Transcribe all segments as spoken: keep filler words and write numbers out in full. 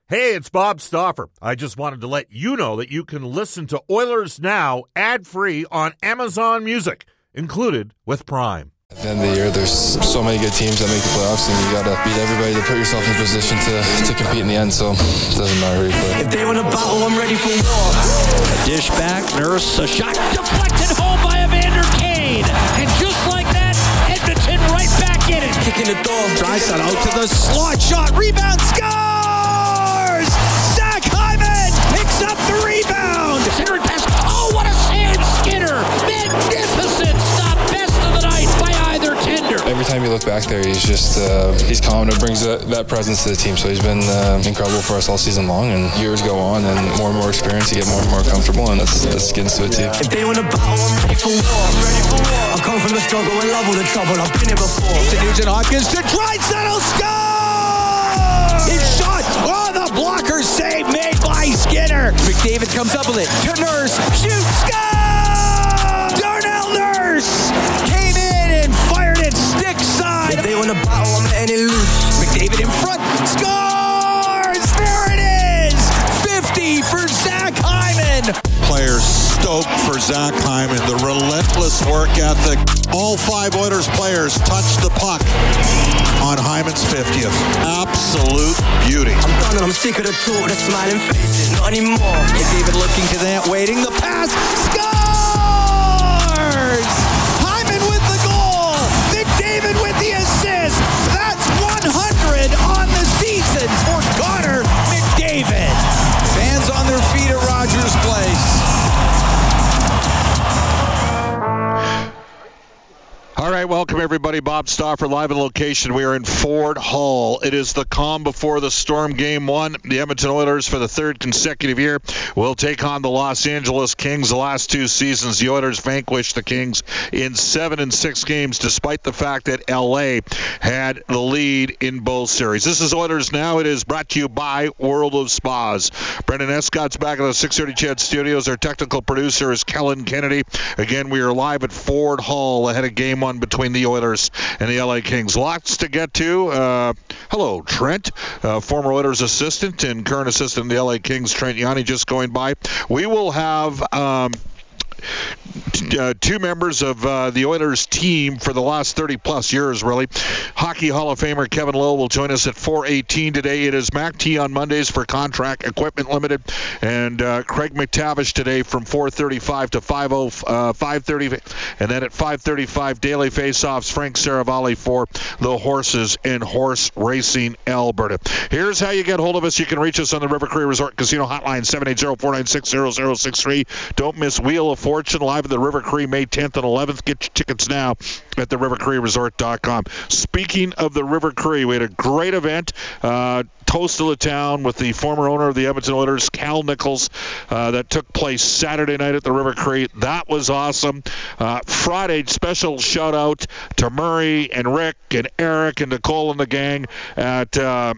Hey, it's Bob Stauffer. I just wanted to let you know that you can listen to Oilers Now ad-free on Amazon Music, included with Prime. At the end of the year, there's so many good teams that make the playoffs, and you got to beat everybody to put yourself in a position to, to compete in the end, so it doesn't matter who you play. If they want to battle, I'm ready for war. A dish back, Nurse, a shot deflected home by Evander Kane. And just like that, Edmonton right back in it. Kicking the door. Draisaitl out to the slot shot, rebound, scores! Zach Hyman picks up the rebound. Center pass, oh, what a sand Skinner. Magnificent stop, best of the night by either tender. Every time you look back there, he's just, uh, he's confident, brings that, that presence to the team. So he's been uh, incredible for us all season long, and years go on, and more and more experience, you get more and more comfortable, and that's, that's getting to a team. If they want to battle, I'm ready for war. I'm ready for war. I come from the struggle and love all the trouble. I've been here before. To Nugent Hopkins, to Draisaitl, score! His shot, oh, the blocker save made by Skinner. McDavid comes up with it, to Nurse, shoots, score! Darnell Nurse came in and fired it stick side. If they want to battle, I'm letting it loose. McDavid in front, scores! There it is! fifty for Zach Hyman. Players stoked for Zach Hyman. The relentless work ethic. All five Oilers players touched the puck on Hyman's fiftieth. Absolute beauty. I'm done and I'm sick of the talk, the smiling faces. Not anymore. McDavid looking to that, waiting, the pass, scores! Hyman with the goal! McDavid with the assist! That's one hundred on the season for Connor McDavid. Fans on their feet at Rogers Place. All right, welcome everybody. Bob Stauffer live in location. We are in Ford Hall. It is the calm before the storm game one. The Edmonton Oilers, for the third consecutive year, will take on the Los Angeles Kings. The last two seasons, the Oilers vanquished the Kings in seven and six games, despite the fact that L A had the lead in both series. This is Oilers Now. It is brought to you by World of Spas. Brendan Escott's back in the six thirty C H E D studios. Our technical producer is Kellen Kennedy. Again, we are live at Ford Hall ahead of game one between the Oilers and the L A Kings. Lots to get to. Uh, hello, Trent, uh, former Oilers assistant and current assistant in the L A Kings. Trent Yanni just going by. We will have um, t- uh, two members of uh, the Oilers team for the last thirty plus years, really. Hockey Hall of Famer Kevin Lowe will join us at four eighteen today. It is Mac T on Mondays for Contract Equipment Limited, and uh, Craig McTavish today from four thirty-five to five thirty, and then at five thirty-five Daily Faceoffs, Frank Saravalli for the Horses and Horse Racing Alberta. Here's how you get hold of us. You can reach us on the River Cree Resort Casino hotline, seven eight zero, four nine six, zero zero six three. Don't miss Wheel of Fortune live at the River Cree May tenth and eleventh. Get your tickets now at the river cree resort dot com. Speaking of the River Cree, we had a great event. Uh, Toast of the town with the former owner of the Edmonton Oilers, Cal Nichols, uh, that took place Saturday night at the River Cree. That was awesome. Uh, Friday, special shout out to Murray and Rick and Eric and Nicole and the gang at uh,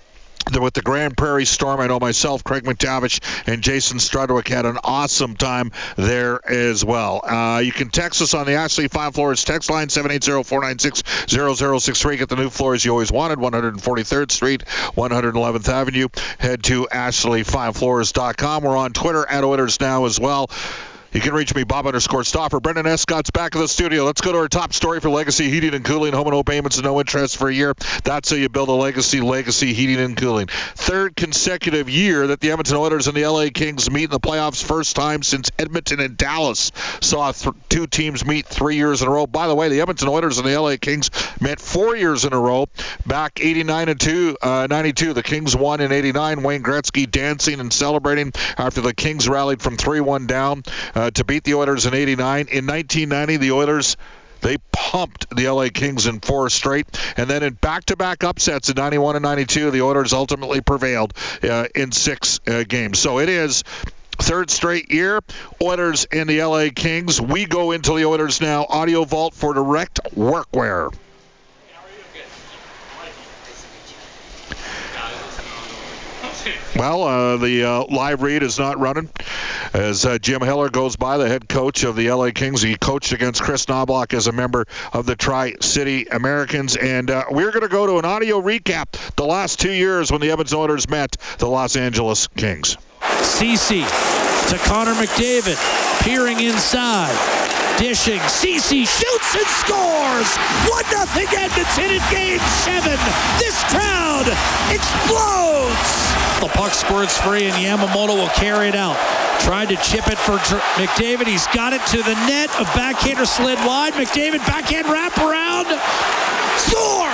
with the Grand Prairie Storm. I know myself, Craig McTavish, and Jason Strudwick had an awesome time there as well. Uh, you can text us on the Ashley Fine Floors text line, seven eight zero, four nine six, zero zero six three. Get the new floors you always wanted, one forty-third Street, one eleventh Avenue. Head to ashley fine floors dot com. We're on Twitter at Oilers Now as well. You can reach me, Bob underscore Stauffer. Brendan Escott's back in the studio. Let's go to our top story for Legacy Heating and Cooling. Home and home payments and no interest for a year. That's how you build a legacy, Legacy Heating and Cooling. Third consecutive year that the Edmonton Oilers and the L A Kings meet in the playoffs. First time since Edmonton and Dallas saw th- two teams meet three years in a row. By the way, the Edmonton Oilers and the L A Kings met four years in a row. Back eighty-nine and two, uh, ninety-two. The Kings won in eighty-nine. Wayne Gretzky dancing and celebrating after the Kings rallied from three one down uh, to beat the Oilers in eighty-nine. In nineteen ninety, the Oilers, they pumped the L A Kings in four straight. And then in back-to-back upsets in ninety-one and ninety-two, the Oilers ultimately prevailed uh, in six uh, games. So it is third straight year, Oilers and the L A Kings. We go into the Oilers Now Audio Vault for direct workwear. Well, uh, the uh, live read is not running. as uh, Jim Hiller goes by, the head coach of the L A Kings. He coached against Chris Knobloch as a member of the Tri-City Americans. And uh, we're going to go to an audio recap the last two years when the Edmonton Oilers met the Los Angeles Kings. Ceci to Connor McDavid, peering inside, dishing. Ceci shoots and scores! one nothing Edmonton in Game seven. This crowd explodes! The puck squirts free and Yamamoto will carry it out. Tried to chip it for McDavid. He's got it to the net. A backhander slid wide. McDavid backhand wraparound. Score!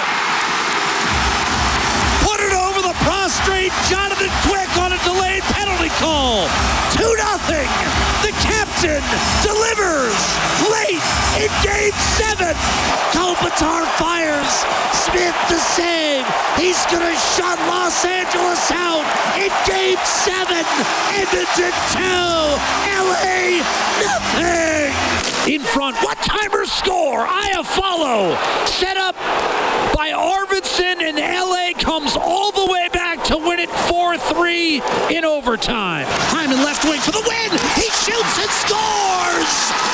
Put it over the prostrate Jonathan Quick on a delayed penalty call. two nothing. The captain delivers late in Game seven. Kopitar fires. Smith the save. He's going to shut Los Angeles out in Game seven. Edmonton two. L A nothing. In front, what-timer score. Iafallo set up by Arvidsson, and L A comes all the way back to win it four three in overtime. Hyman left wing for the win. He shoots and scores.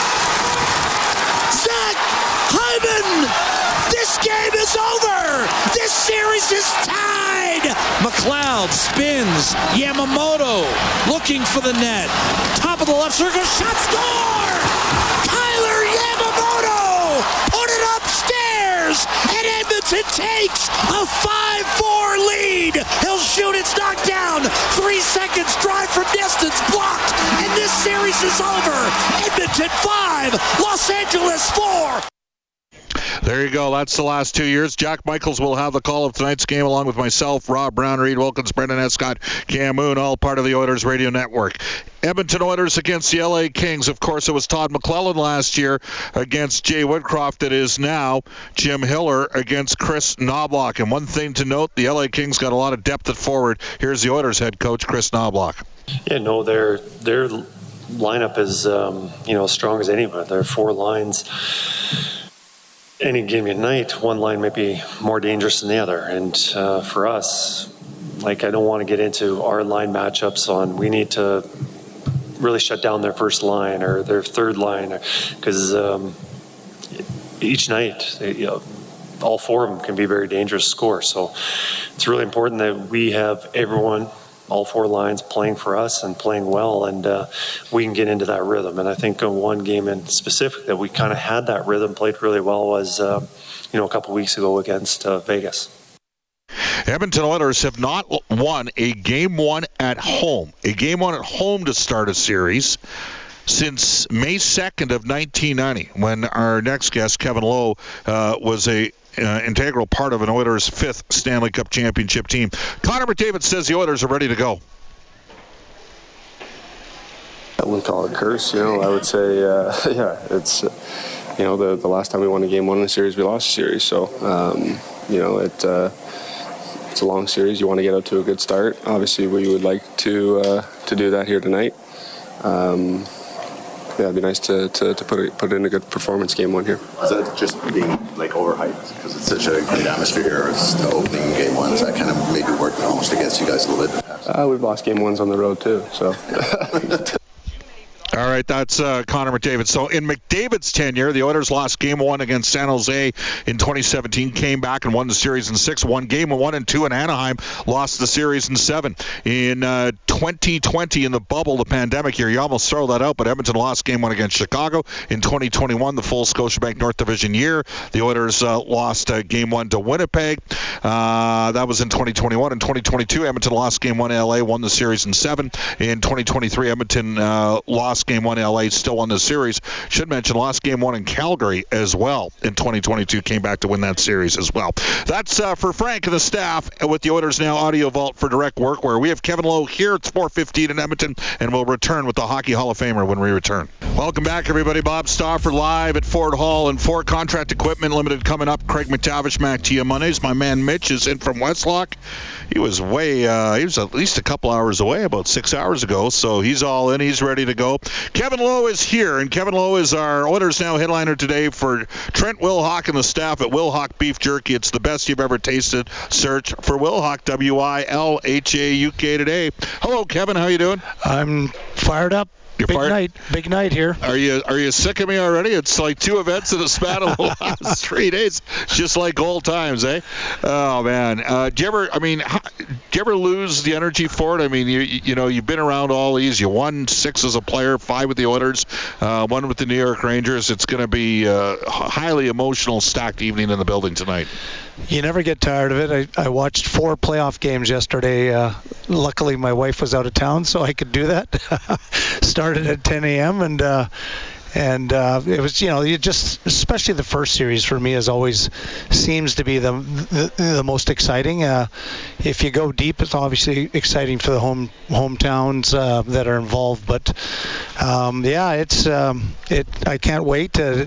Zach Hyman. This game is over. This series is tied. McLeod spins. Yamamoto looking for the net. Top of the left circle. Shot, score. Tyler Yamamoto put it upstairs, and Edmonton takes a five four lead. He'll shoot, it's knocked down. Three seconds, drive from distance, blocked, and this series is over. Edmonton five, Los Angeles four. There you go. That's the last two years. Jack Michaels will have the call of tonight's game along with myself, Rob Brown, Reed Wilkins, Brendan Escott, Cam Moon, all part of the Oilers Radio Network. Edmonton Oilers against the L A Kings. Of course, it was Todd McLellan last year against Jay Woodcroft. It is now Jim Hiller against Chris Knobloch. And one thing to note, the L A Kings got a lot of depth at forward. Here's the Oilers head coach, Chris Knobloch. Yeah, no, their their lineup is um, you know as strong as anyone. There are four lines. Any given night, one line might be more dangerous than the other. And uh, for us, like I don't want to get into our line matchups on we need to really shut down their first line or their third line because um, each night, they, you know, all four of them can be very dangerous to score. So it's really important that we have everyone, all four lines playing for us and playing well, and uh, we can get into that rhythm. And I think in one game in specific that we kind of had that rhythm, played really well, was uh, you know a couple weeks ago against uh, Vegas. Edmonton Oilers have not won a game one at home, a game one at home to start a series since May second of nineteen ninety, when our next guest, Kevin Lowe, uh, was a Uh, integral part of an Oilers' fifth Stanley Cup championship team. Connor McDavid says the Oilers are ready to go. I wouldn't call it a curse, you know. I would say, uh, yeah, it's, uh, you know, the, the last time we won a game one in the series, we lost a series. So, um, you know, it uh, it's a long series. You want to get out to a good start. Obviously, we would like to uh, to do that here tonight. Um, Yeah, it'd be nice to, to, to put it, put in a good performance game one here. Is that just being like overhyped because it's such a great atmosphere here? It's the opening game one. Is that kind of maybe working almost against you guys a little bit? Uh, we've lost game ones on the road too, so. All right, that's uh, Connor McDavid. So in McDavid's tenure, the Oilers lost game one against San Jose in twenty seventeen, came back and won the series in six, won game one and two in Anaheim, lost the series in seven. In uh, twenty twenty, in the bubble, the pandemic year, you almost throw that out, but Edmonton lost game one against Chicago. In twenty twenty-one, the full Scotiabank North Division year, the Oilers uh, lost uh, game one to Winnipeg. Uh, that was in twenty twenty-one. In twenty twenty-two, Edmonton lost game one to L A, won the series in seven. In twenty twenty-three, Edmonton uh, lost game one L A, still won the series. Should mention lost game one in Calgary as well in twenty twenty-two, came back to win that series as well. That's uh, for Frank and the staff with the Oilers Now Audio Vault for direct work, where we have Kevin Lowe here. It's four fifteen in Edmonton, and we'll return with the Hockey Hall of Famer when we return. Welcome back, everybody. Bob Stauffer live at Ford Hall and Ford Contract Equipment Limited coming up. Craig McTavish, Mac Mondays. My man Mitch is in from Westlock. He was way, uh, he was at least a couple hours away, about six hours ago, so he's all in. He's ready to go. Kevin Lowe is here, and Kevin Lowe is our Oilers Now headliner today for Trent Wilhock and the staff at Wilhock Beef Jerky. It's the best you've ever tasted. Search for Wilhock, W I L H A U K today. Hello, Kevin. How you doing? I'm fired up. You're big part- night, big night here. Are you are you sick of me already? It's like two events in the span of the last three days. It's just like old times, eh? Oh man, uh, do you ever? I mean, how, do you ever lose the energy for it? I mean, you you know, you've been around all these. You won six as a player, five with the Oilers, uh, one with the New York Rangers. It's going to be a highly emotional, stacked evening in the building tonight. You never get tired of it. I, I watched four playoff games yesterday. Uh, luckily, my wife was out of town, so I could do that. Started at ten a.m. and uh, and uh, it was, you know, you just, especially the first series for me, is always seems to be the the, the most exciting. Uh, if you go deep, it's obviously exciting for the home hometowns uh, that are involved. But um, yeah, it's um, it. I can't wait to.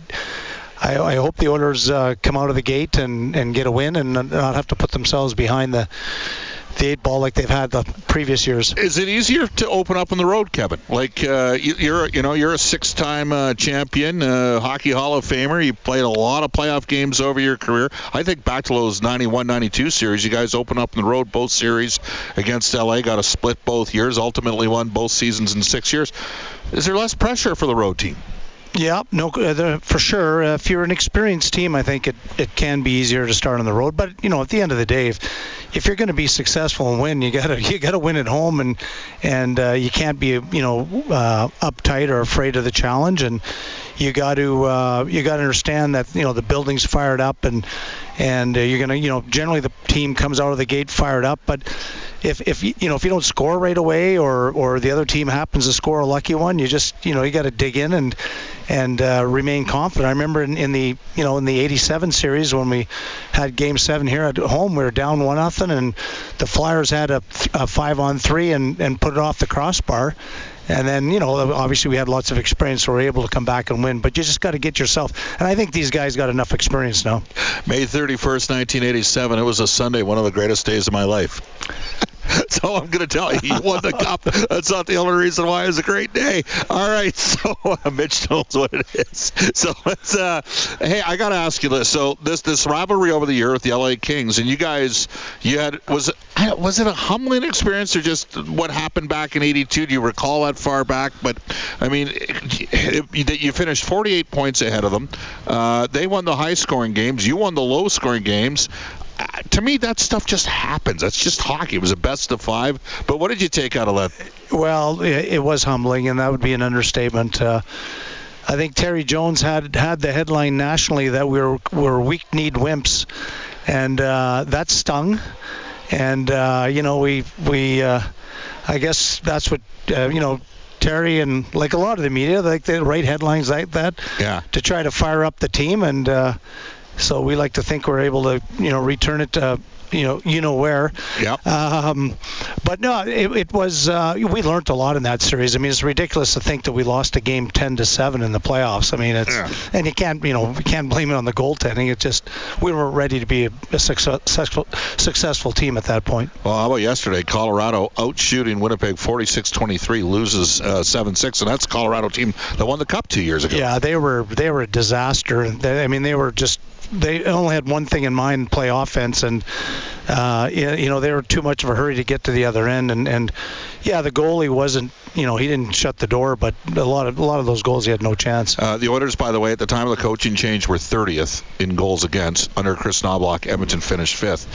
I, I hope the Oilers uh, come out of the gate and, and get a win and not have to put themselves behind the the eight ball like they've had the previous years. Is it easier to open up on the road, Kevin? Like uh, you, you're, you know, you're a six-time uh, champion, uh, Hockey Hall of Famer. You played a lot of playoff games over your career. I think back to those ninety-one ninety-two series. You guys opened up on the road both series against L A. Got a split both years. Ultimately won both seasons in six years. Is there less pressure for the road team? Yeah, no, uh, for sure. Uh, if you're an experienced team, I think it, it can be easier to start on the road. But you know, at the end of the day, if, if you're going to be successful and win, you gotta you gotta win at home, and and uh, you can't be you know uh, uptight or afraid of the challenge, and you got to uh, you got to understand that you know the building's fired up, and and uh, you're gonna you know generally the team comes out of the gate fired up, but. If if you know if you don't score right away, or, or the other team happens to score a lucky one, you just you know you got to dig in and and uh, remain confident. I remember in, in the you know in the eighty-seven series when we had Game Seven here at home, we were down one nothing, and the Flyers had a, a five on three and, and put it off the crossbar. And then, you know, obviously we had lots of experience, so we were able to come back and win. But you just got to get yourself. And I think these guys got enough experience now. May thirty-first, nineteen eighty-seven. It was a Sunday, one of the greatest days of my life. So I'm going to tell you, you won the cup. That's not the only reason why it was a great day. All right, so uh, Mitch knows what it is. So let's. Uh, hey, I got to ask you this. So this this rivalry over the year with the L A Kings, and you guys, you had was it was it a humbling experience or just what happened back in eighty-two? Do you recall that far back? But I mean, it, it, you finished forty-eight points ahead of them. Uh, they won the high-scoring games. You won the low-scoring games. Uh, to me, that stuff just happens. That's just hockey. It was a best of five. But what did you take out of that? Well, it, it was humbling, and that would be an understatement. Uh, I think Terry Jones had had the headline nationally that we were, we're weak-kneed wimps, and uh, that stung. And, uh, you know, we, we uh, I guess that's what, uh, you know, Terry and like a lot of the media, like they write headlines like that yeah. to try to fire up the team, and uh, so we like to think we're able to, you know, return it to, you know, you know where. Yep. Um, but no, it, it was. Uh, we learned a lot in that series. I mean, it's ridiculous to think that we lost a game ten to seven in the playoffs. I mean, it's yeah. and you can't, you know, we can't blame it on the goaltending. It just we were ready to be a, a successful successful team at that point. Well, how about yesterday? Colorado out shooting Winnipeg forty-six twenty-three, loses uh, seven six, and that's Colorado team that won the Cup two years ago. Yeah, they were they were a disaster. They, I mean, they were just. They only had one thing in mind: play offense, and uh, you know they were too much of a hurry to get to the other end. And, and yeah, the goalie wasn't, you know, he didn't shut the door, but a lot of a lot of those goals he had no chance. Uh, the Oilers, by the way, at the time of the coaching change, were thirtieth in goals against under Chris Knobloch. Edmonton finished fifth.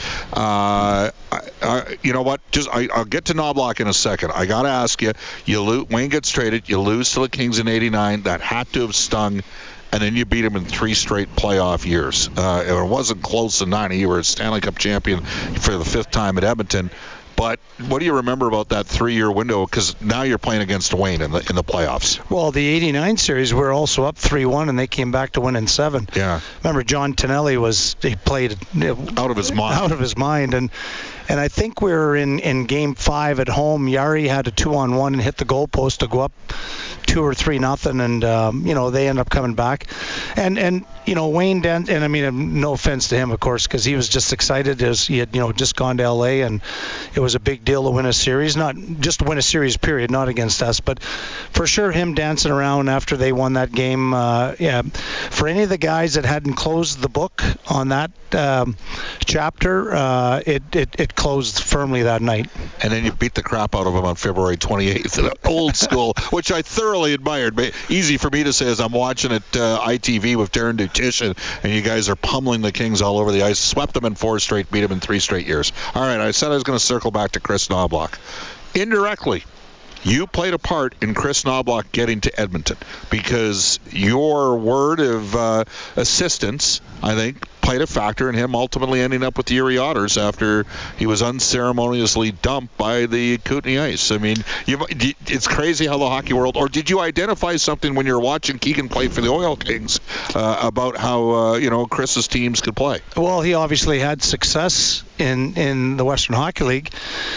Uh, I, I, you know what? Just I, I'll get to Knobloch in a second. I got to ask you: you lo- Wayne gets traded, you lose to the Kings in eighty-nine. That had to have stung. And then you beat him in three straight playoff years. Uh, it wasn't close in ninety. You were a Stanley Cup champion for the fifth time at Edmonton. But what do you remember about that three-year window? Because now you're playing against Wayne in the in the playoffs. Well, the eighty-nine series, we were also up three one, and they came back to win in seven. Yeah. Remember, John Tonelli was he played out of his mind. Out of his mind, and and I think we were in, in Game Five at home. Yari had a two-on-one and hit the goalpost to go up two or three nothing, and um, you know they end up coming back, and and you know Wayne Dent, and I mean no offense to him, of course, because he was just excited as he had you know just gone to L A, and it was a big deal to win a series, not just to win a series period, not against us, but for sure him dancing around after they won that game. Uh, yeah, for any of the guys that hadn't closed the book on that um, chapter, uh, it, it it closed firmly that night. And then you beat the crap out of him on February twenty-eighth, old school, which I thoroughly thoroughly admired. But easy for me to say as I'm watching it uh, I T V with Darren Dutish, and, and you guys are pummeling the Kings all over the ice. Swept them in four straight, beat them in three straight years. All right, I said I was going to circle back to Chris Knoblauch. Indirectly, you played a part in Chris Knoblauch getting to Edmonton because your word of uh, assistance, I think, played a factor in him ultimately ending up with the Erie Otters after he was unceremoniously dumped by the Kootenay Ice. I mean, you, it's crazy how the hockey world, or did you identify something when you were watching Keegan play for the Oil Kings uh, about how, uh, you know, Chris's teams could play? Well, he obviously had success in, in the Western Hockey League.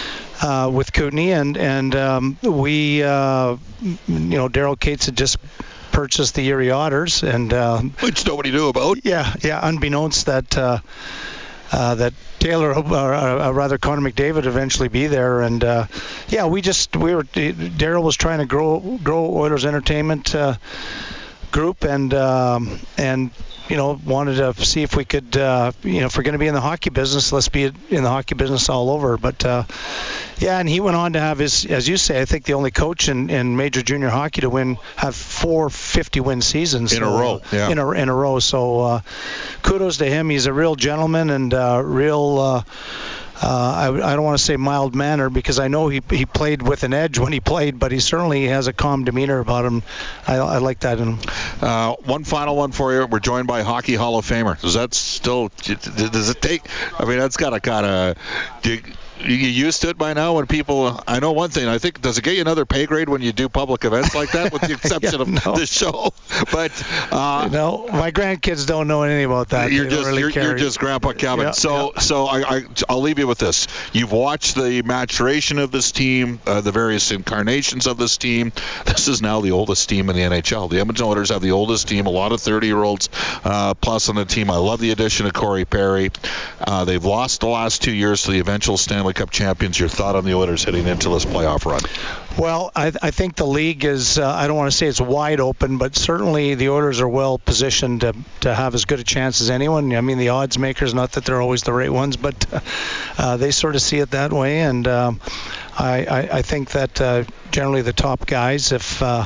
Uh, with Kootenay, and and um, we, uh, you know, Daryl Cates had just purchased the Erie Otters, and uh, which nobody knew about. Yeah, yeah, unbeknownst that uh, uh, that Taylor, or uh, rather Connor McDavid, eventually be there, and uh, yeah, we just we were Daryl was trying to grow grow Oilers Entertainment uh, Group, and um, and. you know, wanted to see if we could, uh, you know, if we're going to be in the hockey business, let's be in the hockey business all over. But, uh, yeah, and he went on to have his, as you say, I think the only coach in, in major junior hockey to win, have four fifty-win seasons. In so, a row, yeah. In a, in a row. So uh, kudos to him. He's a real gentleman and uh, real... Uh, Uh, I, I don't want to say mild manner because I know he he played with an edge when he played, but he certainly has a calm demeanor about him. I, I like that in him. Uh, one final one for you. We're joined by Hockey Hall of Famer. Does that still, does it take, I mean, that's got to kind of, you used to it by now when people, I know one thing, I think, does it get you another pay grade when you do public events like that, with the exception yeah, of no. the show? But, uh, no, my grandkids don't know anything about that. You're, they just, don't really you're, care. you're just Grandpa Kevin. Yeah, so, yeah. so I, I, I'll leave you with this. You've watched the maturation of this team, uh, the various incarnations of this team. This is now the oldest team in the N H L. The Edmonton Oilers have the oldest team, a lot of thirty-year-olds uh, plus on the team. I love the addition of Corey Perry. Uh, they've lost the last two years to the eventual Stanley Cup champions. Your thought on the Oilers heading into this playoff run? Well, I, I think the league is, uh, I don't want to say it's wide open, but certainly the Oilers are well positioned to, to have as good a chance as anyone. I mean, the odds makers, not that they're always the right ones, but uh, uh, they sort of see it that way. And um, I, I, I think that uh, generally the top guys, if, uh,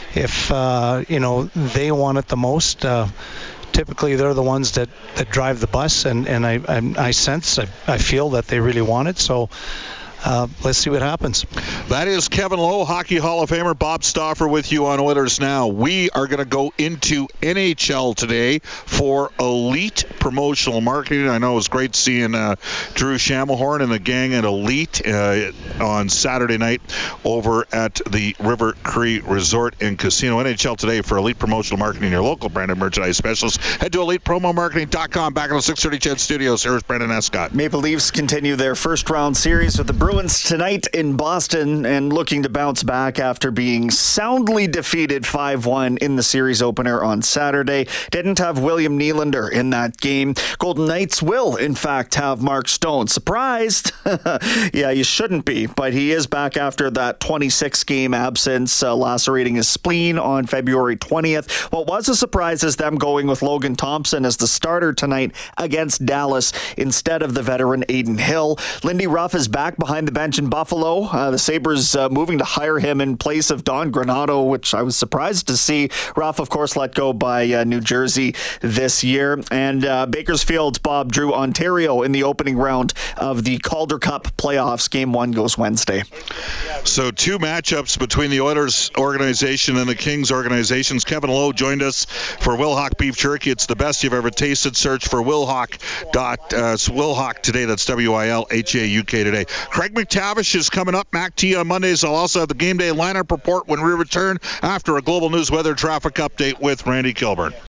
if uh, you know, they want it the most, uh, typically they're the ones that, that drive the bus, and, and I, I, I sense, I, I feel that they really want it. So uh, let's see what happens. That is Kevin Lowe, Hockey Hall of Famer. Bob Stauffer with you on Oilers Now. We are going to go into N H L today for Elite Promotional Marketing. I know it was great seeing uh, Drew Shammelhorn and the gang at Elite uh, on Saturday night over at the River Cree Resort and Casino. N H L today for Elite Promotional Marketing, your local branded merchandise specialist. Head to elite promo marketing dot com. Back in the six thirty C H E D Studios. Here's Brendan Escott. Maple Leafs continue their first round series with the Bruins tonight in Boston and looking to bounce back after being soundly defeated five one in the series opener on Saturday. Didn't have William Nylander in that game. Golden Knights will, in fact, have Mark Stone. Surprised? Yeah, you shouldn't be, but he is back after that twenty-six game absence, uh, lacerating his spleen on February twentieth. What was a surprise is them going with Logan Thompson as the starter tonight against Dallas instead of the veteran Aiden Hill. Lindy Ruff is back behind the bench in Buffalo. Uh, the Sabres uh, moving to hire him in place of Don Granato, which I was surprised to see. Ruff, of course, let go by uh, New Jersey this year. And uh, Bakersfield's Bob drew Ontario in the opening round of the Calder Cup playoffs. Game one goes Wednesday. So two matchups between the Oilers organization and the Kings organizations. Kevin Lowe joined us for Wilhauk Beef Jerky. It's the best you've ever tasted. Search for Wilhauk. Dot, uh, it's Wilhauk today. That's W I L H A U K today. Craig McTavish is coming up. Mac T on Mondays. I'll also have the game day lineup report when we return after a Global News weather traffic update with Randy Kilburn.